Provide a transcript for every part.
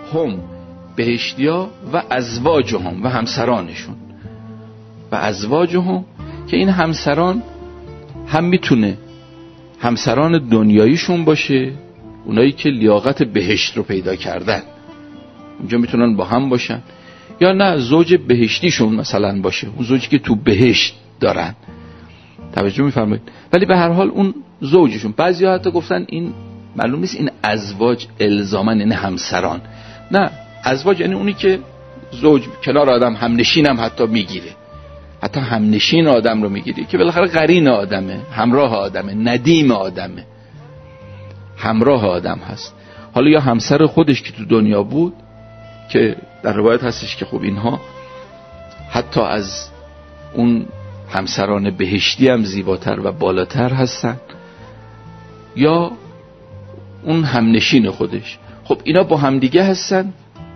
هم بهشتیا و ازواجهم و همسرانشون و ازواجهم، که این همسران هم میتونه همسران دنیاییشون باشه، اونایی که لیاقت بهشت رو پیدا کردن اونجا میتونن با هم باشن، یا نه زوج بهشتیشون مثلا باشه، اون زوجی که تو بهشت دارن. توجه میفرمایید؟ ولی به هر حال اون زوجشون. بعضیا حتی گفتن این معلوم نیست این ازواج الزاما یعنی همسران، نه، ازواج یعنی اونی که زوج کنار آدم همنشین هم حتی میگیره، حتی همنشین آدم رو میگیره که بالاخره قرین آدمه، همراه آدمه، ندیم آدمه، همراه آدم هست. حالا یا همسر خودش که تو دنیا بود که در روایت هستش که خب اینها حتی از اون همسران بهشتی هم زیباتر و بالاتر هستن، یا اون همنشین خودش. خب اینا با همدیگه هستن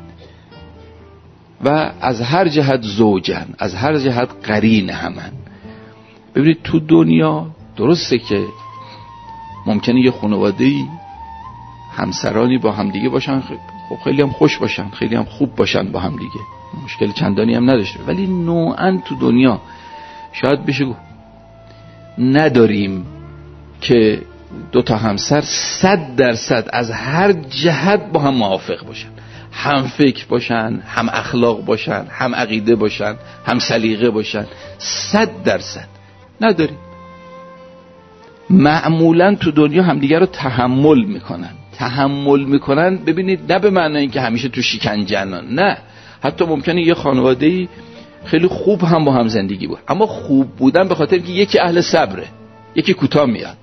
و از هر جهت زوجن، از هر جهت قرین همن. ببینید تو دنیا درسته که ممکنه یه خانواده‌ای همسرانی با همدیگه باشن، خب خیلی هم خوش باشن، خیلی هم خوب باشن با همدیگه، مشکل چندانی هم نداشته، ولی نوعاً تو دنیا شاید بشه نداریم که دو تا همسر 100% از هر جهت با هم موافق باشن، هم فکر باشن، هم اخلاق باشن، هم عقیده باشن، هم سلیقه باشن. 100% نداریم. معمولا تو دنیا همدیگه رو تحمل میکنن. ببینید نه به معنی اینکه همیشه تو شکنجن، نه، حتی ممکنه یه خانواده‌ای خیلی خوب هم با هم زندگی بود، اما خوب بودن به خاطر که یکی اهل صبره، یکی کوتاه میاد،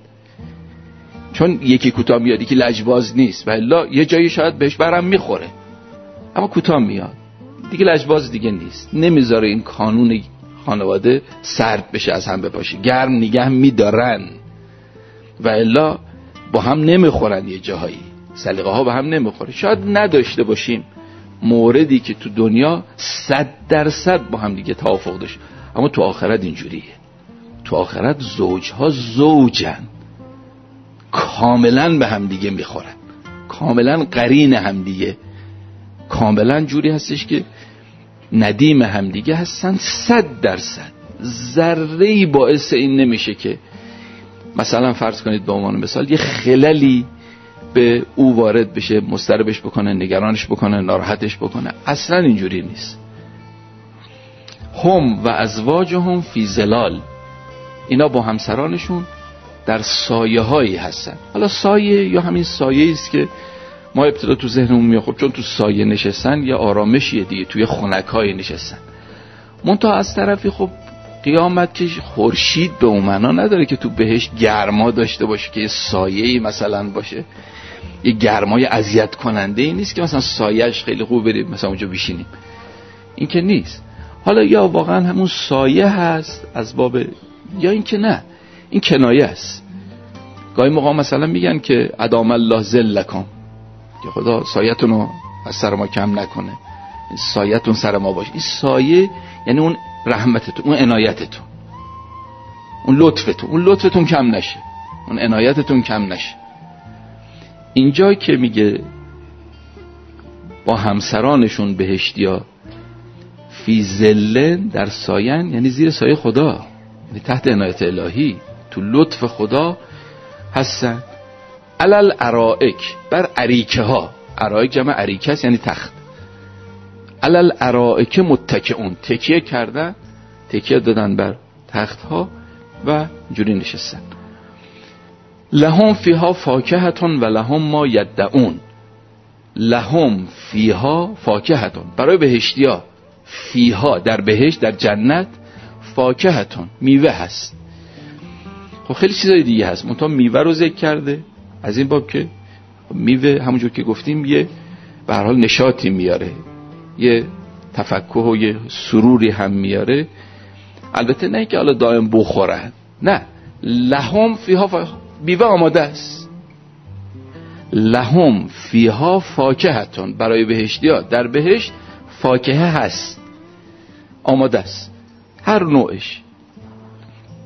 چون یکی کوتاه میاد یکی لجباز نیست و الا یه جایی شاید بهش برم میخوره اما کوتاه میاد دیگه، لجباز دیگه نیست، نمیذاره این قانون خانواده سرد بشه، از هم بپاشه، گرم نگه میدارن و الا با هم نمیخورن، یه جاهایی سلیقه ها با هم نمیخوره. شاید نداشته باشیم موردی که تو دنیا 100% با هم دیگه توافق داشت، اما تو آخرت اینجوریه. تو آخرت زوجها زوجن، کاملا به هم دیگه میخورن، کاملا قرین هم دیگه، کاملا جوری هستش که ندیم هم دیگه هستن. 100% ذره‌ای باعث این نمیشه که مثلا فرض کنید به عنوان مثال یه خللی به او وارد بشه، مضطربش بکنه، نگرانش بکنه، ناراحتش بکنه. اصلا اینجوری نیست. هم و ازواجهم فی ظلال، اینا با همسرانشون در سایه هایی هستن. حالا سایه یا همین سایه است که ما ابتدا تو ذهنمون میاد، چون تو سایه نشستن یا آرامشیه دیگه، توی خنک های نشستن. منتها از طرفی خب قیامت که خورشید به اون معنا نداره که تو بهش گرما داشته باشه که یه سایه‌ای مثلا باشه، یه گرمای اذیت کننده ای نیست که مثلا سایه‌اش خیلی خوب بریم مثلا اونجا بشینیم، این که نیست. حالا یا واقعا همون سایه هست از باب، یا این که نه، این کنایه است. گاهی موقع مثلا میگن که ادام الله ظلکم، که خدا سایه‌تون رو از سر ما کم نکنه، سایه‌تون سر ما باشه. این سایه یعنی اون رحمتتون، اون عنایتتون، اون لطفتون، اون لطفتون کم نشه، اون عنایتتون کم نشه. اینجا که میگه با همسرانشون بهشتیا فی ظلن، در ساین، یعنی زیر سایه خدا، یعنی تحت عنایت الهی، تو لطف خدا هستن. علل ارائک، بر اریکه ها، ارائک جمع اریکه است یعنی تخت. علل ارائک متکئون، تکیه کردن، تکیه دادن بر تخت ها و جوری نشستن. لهم فیها فاکهتون و لهم ما یدعون. لهم فیها فاکهتون، برای بهشتیا، فیها در بهشت، در جنت، فاکهتون میوه هست. خب خیلی چیزای دیگه هست، منتها میوه رو ذکر کرده از این باب که میوه همونجور که گفتیم یه به هر حال نشاطی میاره، یه تفکر و یه سروری هم میاره. البته نه که حالا دائم بخورن، نه، لهم فیها میوه آماده است. لهم فیها فاکهتون، برای بهشتیا در بهشت فاکهه هست، آماده است، هر نوعش.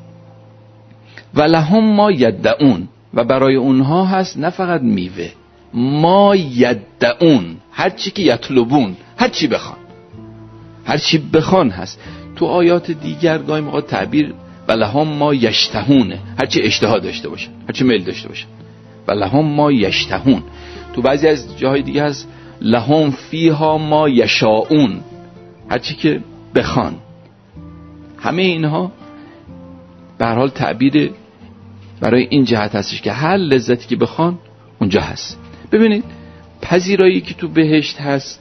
و لهم ما یدعون، و برای اونها هست نه فقط میوه، ما یدعون، هر چی که یطلبون، هر چی بخوان، هر چی بخوان هست. تو آیات دیگر گاهی موقع تعبیر ولهم ما یشتهونه، هر چی اشتها داشته باشن، هر چی میل داشته باشن. ولهم ما یشتهون. تو بعضی از جاهای دیگه هست لهم فیها ما یشاؤون، هر چی که بخوان. همه اینها به هر حال تعبیر برای این جهت هستش که هر لذتی که بخوان اونجا هست. ببینید پذیرایی که تو بهشت هست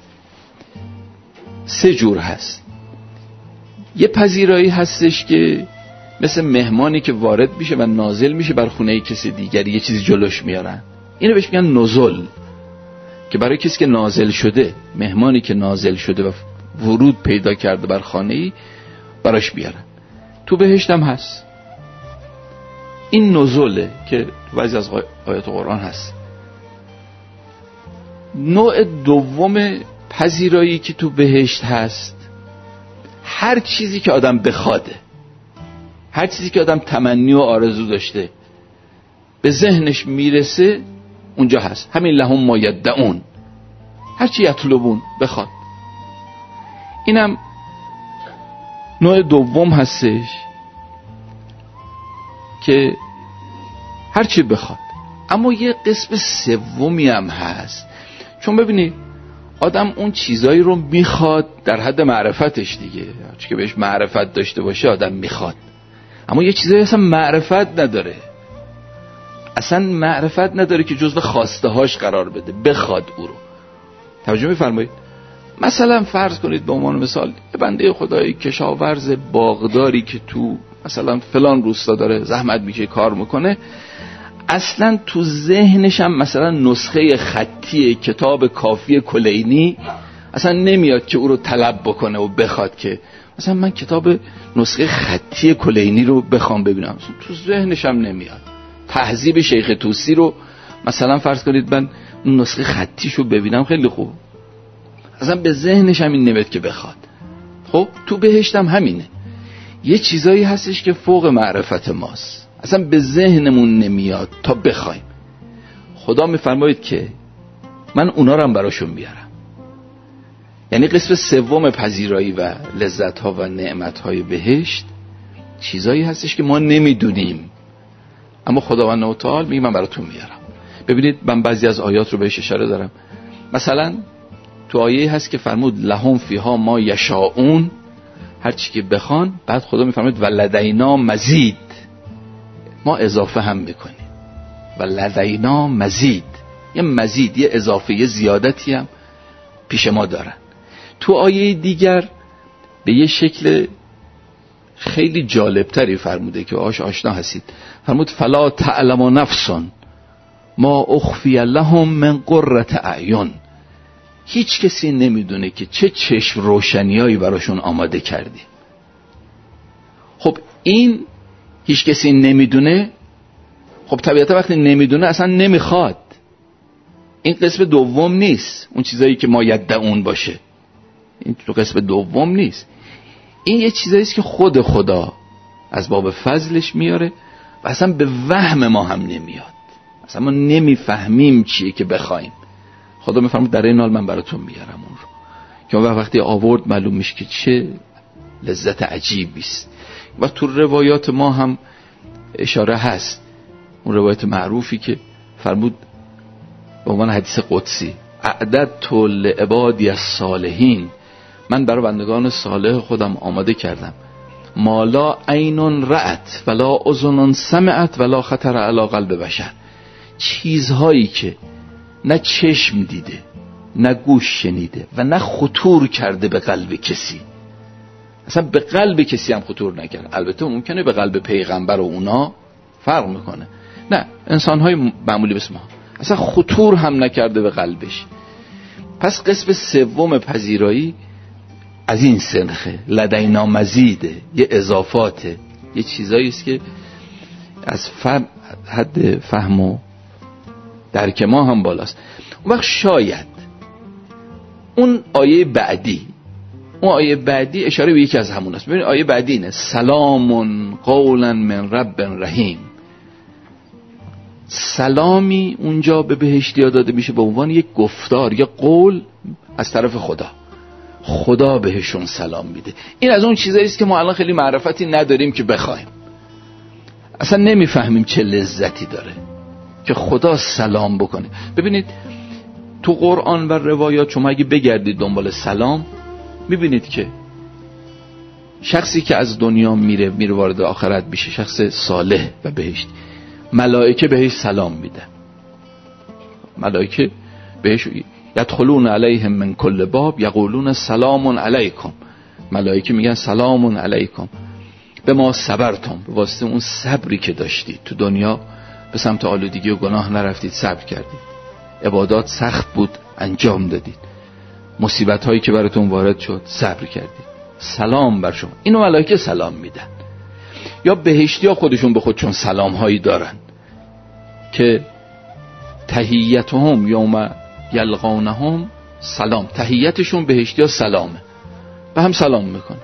3 جور هست. یه پذیرایی هستش که مثل مهمانی که وارد میشه و نازل میشه بر خونه کسی دیگری، یه چیزی جلوش میارن، اینو بهش میگن نزول، که برای کسی که نازل شده، مهمانی که نازل شده و ورود پیدا کرده بر خانه‌ای براش بیارن. تو بهشت هم هست این نزوله که تو بعضی از آیات قرآن هست. نوع دوم پذیرایی که تو بهشت هست هر چیزی که آدم بخواده، هر چیزی که آدم تمنی و آرزو داشته به ذهنش میرسه اونجا هست. همین لهم ما یدعون، هر چی یطلبون، بخواد. اینم نوع دوم هستش که هر چی بخواد. اما یه قسم سومی هم هست، چون ببینید آدم اون چیزایی رو میخواد در حد معرفتش دیگه، چون که بهش معرفت داشته باشه آدم میخواد. اما یه چیزایی اصلا معرفت نداره، اصلا معرفت نداره که جزو خواسته هاش قرار بده، بخواد او رو. توجه میفرمایید؟ مثلا فرض کنید به عنوان مثال یه بنده خدایی کشاورز باغداری که تو مثلا فلان روستا داره زحمت میشه کار میکنه، اصلا تو ذهنش هم مثلا نسخه خطی کتاب کافی کلینی اصلا نمیاد که او رو طلب بکنه و بخواد که مثلا من کتاب نسخه خطی کلینی رو بخوام ببینم، تو ذهنش هم نمیاد. تهذیب شیخ طوسی رو مثلا فرض کنید من نسخه خطیش رو ببینم خیلی خوب، اصلا به ذهنش هم این نمیاد که بخواد. خب تو بهشت هم همینه، یه چیزایی هستش که فوق معرفت ماست، اصلا به ذهنمون نمیاد تا بخوایم. خدا میفرماید که من اونا رو هم براشون میارم. یعنی قسم سوم پذیرایی و لذت‌ها و نعمت‌های بهشت چیزایی هستش که ما نمیدونیم، اما خداوند متعال میگه من براتون میارم. ببینید من بعضی از آیات رو بهش اشاره دارم. مثلا تو آیه هست که فرمود لهم فیها ما یشاؤون، هر چی که بخوان. بعد خدا میفرماید و لدینا مزید، ما اضافه هم میکنیم و لدینا مزید، یه مزید، یه اضافه، یه زیادتی هم پیش ما دارن. تو آیه دیگر به یه شکل خیلی جالبتری فرموده که آشنا هستید. فرمود فلا تعلم نفس ما اخفی لهم من قرة اعین، هیچ کسی نمیدونه که چه چشم روشنیایی براشون آماده کردی. خب این هیچ کسی نمیدونه، خب طبیعتا وقتی نمیدونه اصلا نمیخواد. این قسم دوم نیست، اون چیزایی که ما یدعون باشه این تو قسم دوم نیست. این یه چیزایی است که خود خدا از باب فضلش میاره و اصلا به وهم ما هم نمیاد، اصلا ما نمیفهمیم چیه که بخوایم. خدا میفرماید در این حال من براتون میارم اون رو که اون وقتی آورد معلوم میشه که چه لذت عجیبی است. و تو روایات ما هم اشاره هست، اون روایت معروفی که فرمود به عنوان حدیث قدسی اعددت لعبادی الصالحین، من برای بندگان صالح خودم آماده کردم ما لا عین رأت ولا اذن سمعت ولا خطر علی قلب بشر، چیزهایی که نه چشم دیده نه گوش شنیده و نه خطور کرده به قلب کسی، اصلا به قلب کسی هم خطور نکرد. البته ممکنه به قلب پیغمبر و اونا فرق میکنه، نه انسانهای معمولی بس ما اصلا خطور هم نکرده به قلبش. پس قسم سوم پذیرایی از این سنخه، لدینا مزیده، یه اضافاته، یه چیزایی است که از حد فهم و درک ما هم بالاست. اون وقت شاید اون آیه بعدی اشاره به یکی از همون است. ببینید آیه بعدی اینه سلام قولا من رب رحیم، سلامی اونجا به بهشتی‌ها داده میشه به عنوان یک گفتار یا قول از طرف خدا بهشون سلام میده. این از اون چیزایی است که ما الان خیلی معرفتی نداریم که بخوایم، اصلا نمیفهمیم چه لذتی داره که خدا سلام بکنه. ببینید تو قرآن و روایات شما اگه بگردید دنبال سلام میبینید که شخصی که از دنیا میره وارد آخرت میشه، شخص صالح و بهشت، ملائکه بهش سلام میدن. ملائکه بهش یدخلون علیهم من کل باب یقولون سلام علیکم. ملائکه میگن سلام علیکم به ما صبرتم، به واسطه اون صبری که داشتید تو دنیا، به سمت آلودگی و گناه نرفتید، صبر کردید، عبادات سخت بود انجام دادید، مصیبت هایی که براتون وارد شد صبر کردید، سلام بر شما. اینو ملائکه سلام میدن. یا بهشتی ها خودشون به خودشون سلام هایی دارن که تحیتهم یوم یلقونهم سلام، تحیتشون بهشتی ها سلامه، به هم سلام میکنن.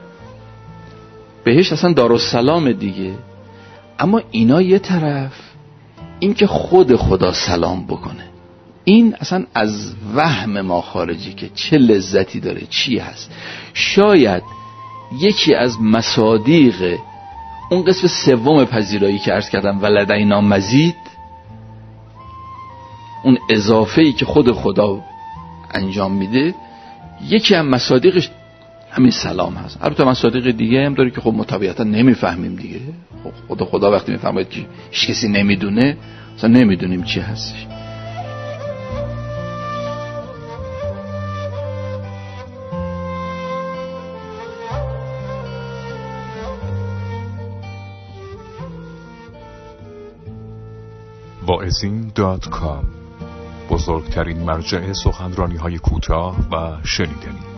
بهشت اصلا دارالسلام دیگه. اما اینا یه طرف، این که خود خدا سلام بکنه، این اصلا از وهم ما خارجی که چه لذتی داره، چی هست. شاید یکی از مصادیق اون قسم سوم پذیرایی که عرض کردم ولدینا مزید، اون اضافه‌ای که خود خدا انجام میده، یکی از مصادیقش همین سلام هست. البته مصادیق دیگه هم داره که خب مطابقتا نمیفهمیم دیگه. خدا وقتی میفهمه که هیچ کسی نمیدونه، اصلا نمیدونیم چی هستش. واعظین.com، بزرگترین مرجع سخنرانی‌های کوتاه و شنیدنی.